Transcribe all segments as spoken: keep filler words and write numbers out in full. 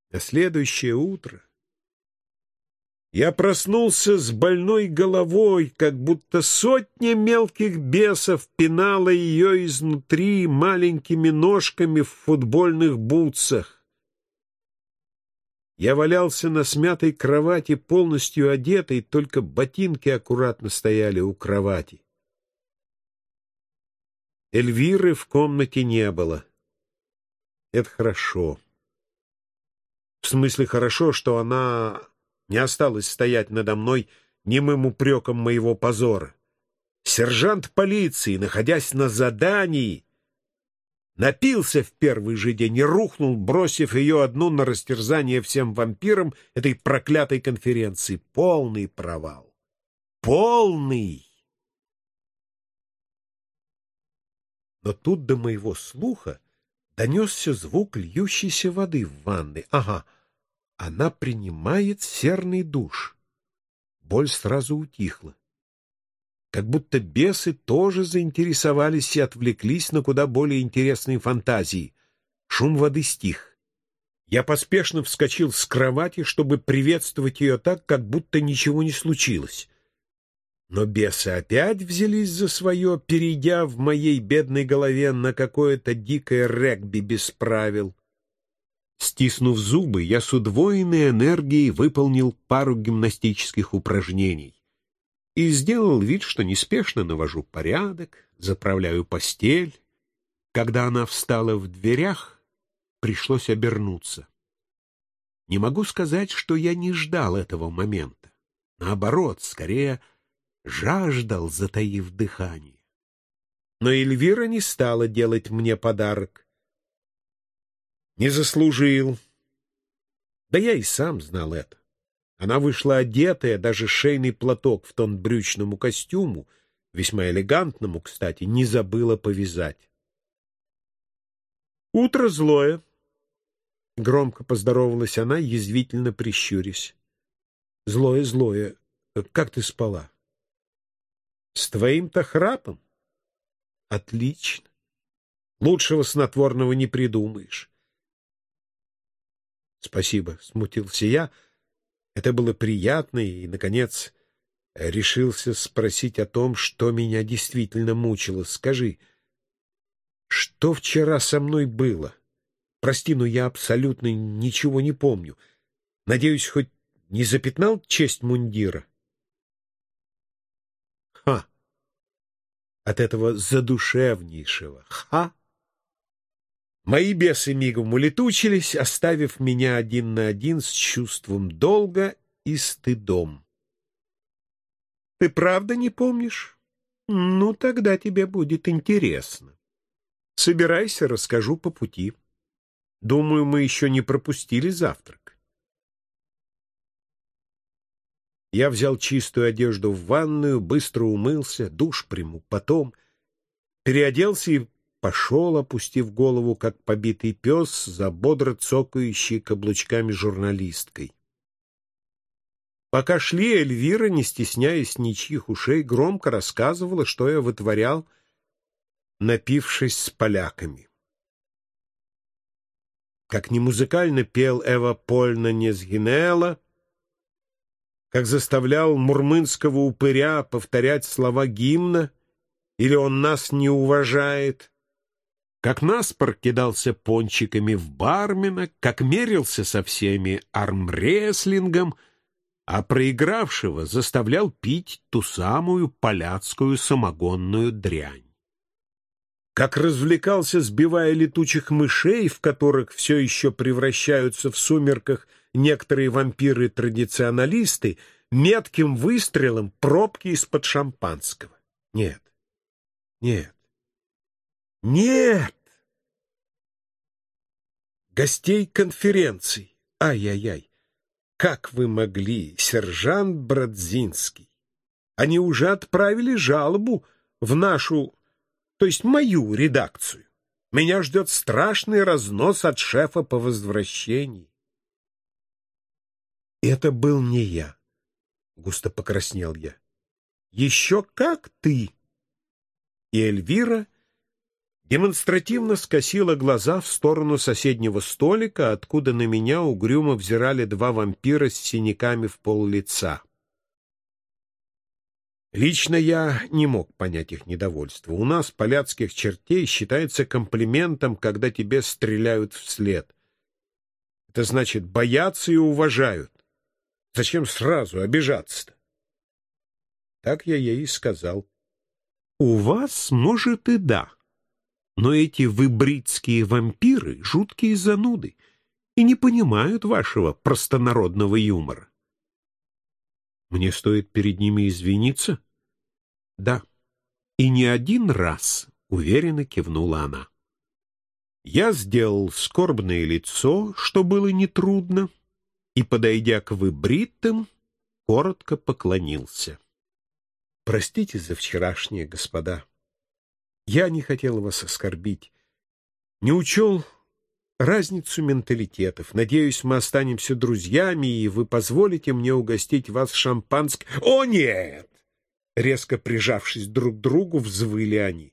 На следующее утро я проснулся с больной головой, как будто сотня мелких бесов пинала ее изнутри маленькими ножками в футбольных бутсах. Я валялся на смятой кровати, полностью одетый, только ботинки аккуратно стояли у кровати. Эльвиры в комнате не было. Это хорошо. В смысле хорошо, что она не осталась стоять надо мной немым упреком моего позора. Сержант полиции, находясь на задании, напился в первый же день и рухнул, бросив ее одну на растерзание всем вампирам этой проклятой конференции. Полный провал. Полный! Но тут до моего слуха донесся звук льющейся воды в ванной. Ага, она принимает серный душ. Боль сразу утихла. Как будто бесы тоже заинтересовались и отвлеклись на куда более интересные фантазии. Шум воды стих. Я поспешно вскочил с кровати, чтобы приветствовать ее так, как будто ничего не случилось. Но бесы опять взялись за свое, перейдя в моей бедной голове на какое-то дикое регби без правил. Стиснув зубы, я с удвоенной энергией выполнил пару гимнастических упражнений и сделал вид, что неспешно навожу порядок, заправляю постель. Когда она встала в дверях, пришлось обернуться. Не могу сказать, что я не ждал этого момента. Наоборот, скорее жаждал, затаив дыхание. Но Эльвира не стала делать мне подарок. Не заслужил. Да я и сам знал это. Она вышла одетая, даже шейный платок в тон брючному костюму, весьма элегантному, кстати, не забыла повязать. «Утро злое», — громко поздоровалась она, язвительно прищурясь. «Злое, злое. Как ты спала?» «С твоим-то храпом?» «Отлично. Лучшего снотворного не придумаешь». «Спасибо», — смутился я. Это было приятно, и, наконец, решился спросить о том, что меня действительно мучило. «Скажи, что вчера со мной было? Прости, но я абсолютно ничего не помню. Надеюсь, хоть не запятнал честь мундира?» «Ха!» От этого задушевнейшего «ха!» мои бесы мигом улетучились, оставив меня один на один с чувством долга и стыдом. «Ты правда не помнишь? Ну, тогда тебе будет интересно. Собирайся, расскажу по пути. Думаю, мы еще не пропустили завтрак». Я взял чистую одежду в ванную, быстро умылся, душ приму потом, переоделся и пошел, опустив голову, как побитый пес, за бодро цокающей каблучками журналисткой. Пока шли, Эльвира, не стесняясь ничьих ушей, громко рассказывала, что я вытворял, напившись с поляками. Как немузыкально пел Эва Польна Незгинела, как заставлял мурмынского упыря повторять слова гимна, или он нас не уважает, как наспор кидался пончиками в бармена, как мерился со всеми армрестлингом, а проигравшего заставлял пить ту самую поляцкую самогонную дрянь. Как развлекался, сбивая летучих мышей, в которых все еще превращаются в сумерках некоторые вампиры-традиционалисты, метким выстрелом пробки из-под шампанского. Нет, нет. Нет! Гостей конференций. Ай-яй-яй. Как вы могли, сержант Брадзинский? Они уже отправили жалобу в нашу, то есть мою редакцию. Меня ждет страшный разнос от шефа по возвращении. Это был не я. Густо покраснел я. Еще как ты. И Эльвира демонстративно скосила глаза в сторону соседнего столика, откуда на меня угрюмо взирали два вампира с синяками в пол лица. Лично я не мог понять их недовольство. У нас, поляцких чертей, считается комплиментом, когда тебе стреляют вслед. Это значит, боятся и уважают. Зачем сразу обижаться-то? Так я ей и сказал. У вас, может, и да. Но эти выбритские вампиры — жуткие зануды и не понимают вашего простонародного юмора. Мне стоит перед ними извиниться? Да. И не один раз, — уверенно кивнула она. Я сделал скорбное лицо, что было нетрудно, и, подойдя к выбритым, коротко поклонился. Простите за вчерашнее, господа. Я не хотел вас оскорбить, не учел разницу менталитетов. Надеюсь, мы останемся друзьями, и вы позволите мне угостить вас шампанским. О, нет! Резко прижавшись друг к другу, взвыли они.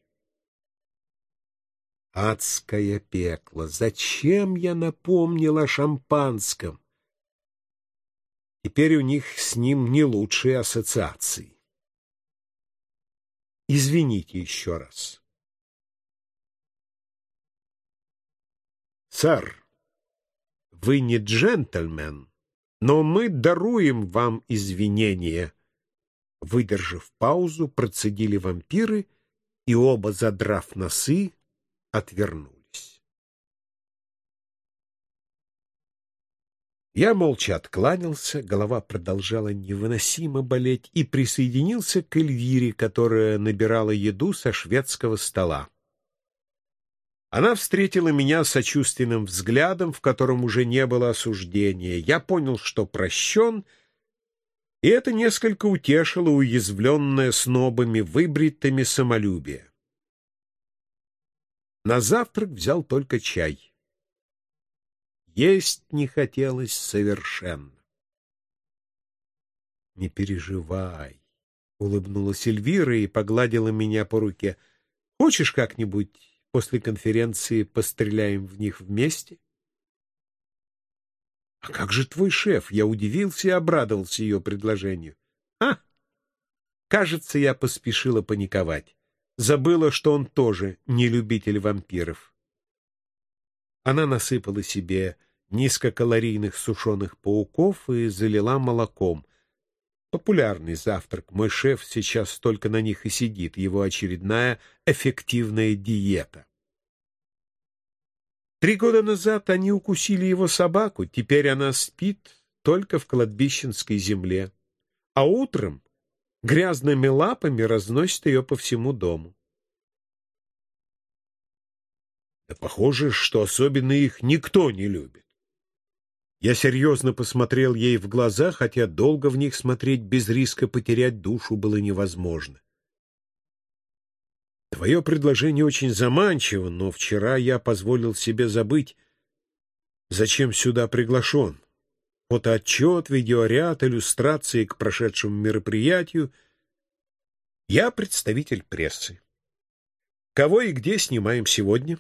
Адское пекло! Зачем я напомнил о шампанском? Теперь у них с ним не лучшие ассоциации. Извините еще раз. Сэр, вы не джентльмен, но мы даруем вам извинения. Выдержав паузу, процедили вампиры, и оба, задрав носы, отвернулись. Я молча откланялся, голова продолжала невыносимо болеть, и присоединился к Эльвире, которая набирала еду со шведского стола. Она встретила меня сочувственным взглядом, в котором уже не было осуждения. Я понял, что прощен, и это несколько утешило уязвленное снобами выбритыми самолюбие. На завтрак взял только чай. Есть не хотелось совершенно. — Не переживай, — улыбнулась Эльвира и погладила меня по руке. — Хочешь как-нибудь после конференции постреляем в них вместе? — А как же твой шеф? Я удивился и обрадовался ее предложению. — А! Кажется, я поспешила паниковать. Забыла, что он тоже не любитель вампиров. Она насыпала себе низкокалорийных сушеных пауков и залила молоком. Популярный завтрак. Мой шеф сейчас только на них и сидит. Его очередная эффективная диета. Три года назад они укусили его собаку. Теперь она спит только в кладбищенской земле. А утром грязными лапами разносит ее по всему дому. Да похоже, что особенно их никто не любит. Я серьезно посмотрел ей в глаза, хотя долго в них смотреть без риска потерять душу было невозможно. Твое предложение очень заманчиво, но вчера я позволил себе забыть, зачем сюда приглашен. Фотоотчет, видеоряд, иллюстрации к прошедшему мероприятию. Я представитель прессы. Кого и где снимаем сегодня?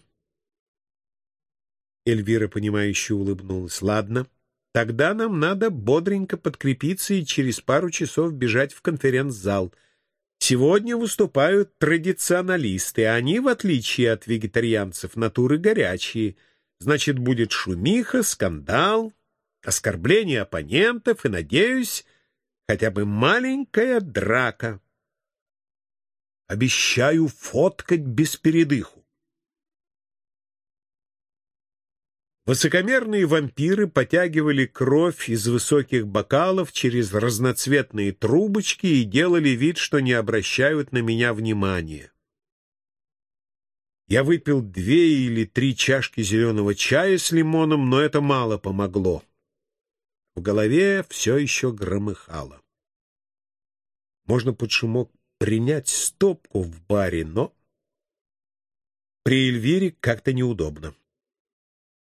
Эльвира, понимающе улыбнулась. Ладно, тогда нам надо бодренько подкрепиться и через пару часов бежать в конференц-зал. Сегодня выступают традиционалисты. Они, в отличие от вегетарианцев, натуры горячие. Значит, будет шумиха, скандал, оскорбление оппонентов и, надеюсь, хотя бы маленькая драка. Обещаю фоткать без передыху. Высокомерные вампиры потягивали кровь из высоких бокалов через разноцветные трубочки и делали вид, что не обращают на меня внимания. Я выпил две или три чашки зеленого чая с лимоном, но это мало помогло. В голове все еще громыхало. Можно под шумок принять стопку в баре, но при Эльвире как-то неудобно.